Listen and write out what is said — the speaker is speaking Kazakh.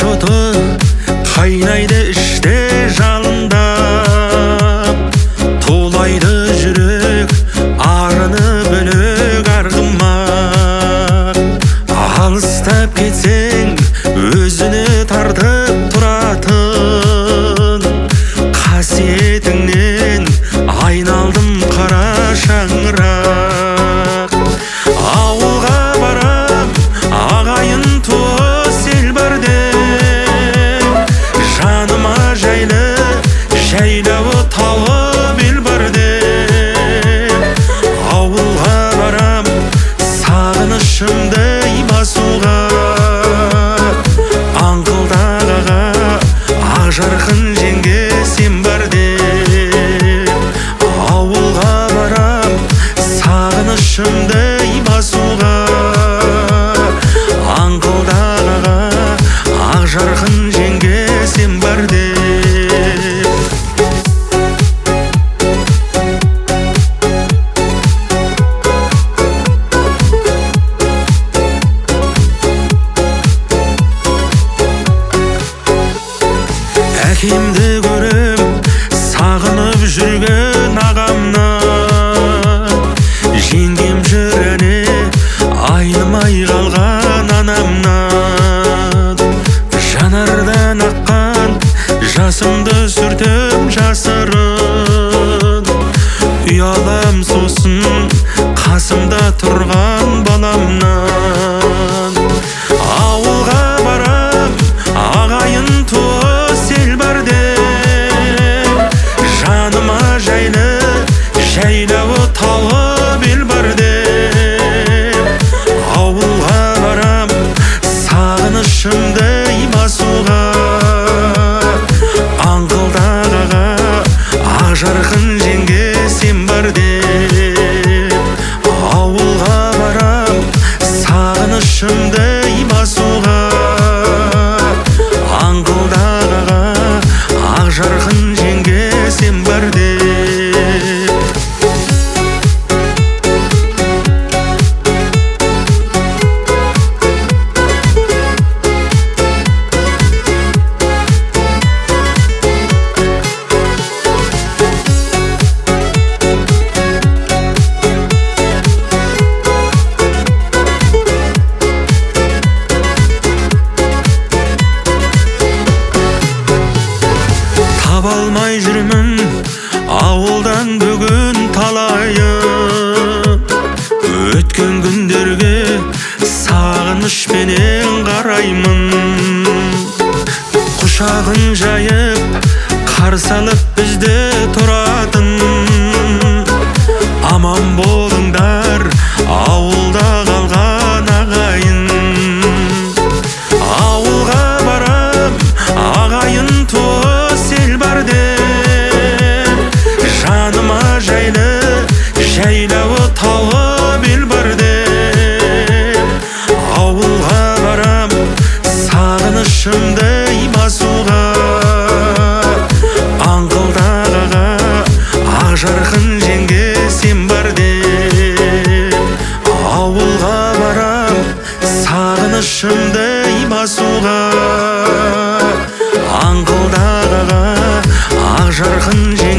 оты қайнайды іште жалындап, тулайды жүрек арыны бөлек арғымақ. Алыстап кетсең өзіне тартып тұратын, қасиетіңнен айналдым қара шаңырақ. Ауылға барам, ағайын туыс ел бар деп, жаныма жайлы жайлауы тауып ел бар деп. Ауылға барам, сағынышымды басуға, аңқылдағы ақ жарқын жеңге сен бар деп. Ауылға барам, сағынышымды басуға, аңқылдағы ақ жарқын жеңге сен бар деп. Әкемді көрем, сағынып жүрген ағамна, жеңгем жүрәне айнымай қалған анамнан. Жанардан аққан жасымды сүртем жасырын, ұялам сосын қасымда тұрған баламнан. Ауылға барам, ағайын туыс ел бар деп, жаныма жайлы жайлауы тауып ел бар деп. Ауылға барам, сағынышымды басуға, аңқылдағы ақ жарқын жеңге сен бар деп. Ауылға барам, сағынышымды басуға, аңқылдағы ақ жарқын жеңге сен бар деп. Таба алмай жүрмін ауылдан бүгін талайын, өткен күндерге сағынышпенен қараймын. Құшағын жайып қарсы алып бізді тұратын, аман болыңдар ауылда қалған ағайын. Ауылға барам, ағайын туыс ел бар деп, жаныма жайлы жайлауы тауып ел бар деп. Ауылға барам, сағынышымды басуға, аңқылдағы ақ жарқын жеңге сен бар деп. Ауылға барам, сағынышымды басуға, аңқылдағы ақ жарқын жеңге